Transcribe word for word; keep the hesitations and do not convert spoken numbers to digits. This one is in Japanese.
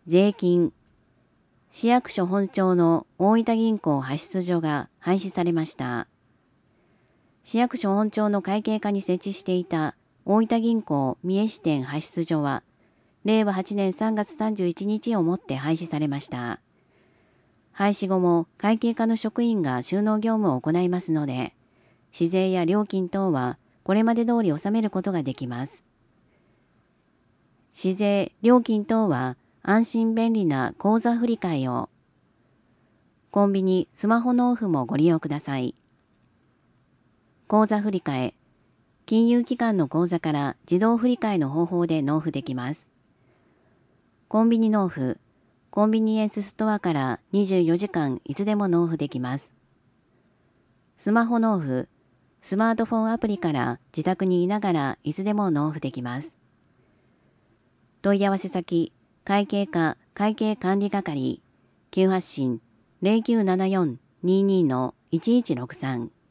税金。市役所本庁の大分銀行派出所が廃止されました。市役所本庁の会計課に設置していた大分銀行三重支店派出所は、れいわはちねんさんがつさんじゅういちにちをもって廃止されました。廃止後も会計課の職員が収納業務を行いますので、市税や料金等はこれまで通り納めることができます。市税、料金等は安心便利な口座振替を。コンビニ、スマホ納付もご利用ください。口座振替。金融機関の口座から自動振替の方法で納付できます。コンビニ納付。コンビニエンスストアからにじゅうよじかんいつでも納付できます。スマホ納付。スマートフォンアプリから自宅にいながらいつでも納付できます。問い合わせ先、会計課会計管理係、急発進 ゼロきゅうななよん にーにー のいちいちろくさん。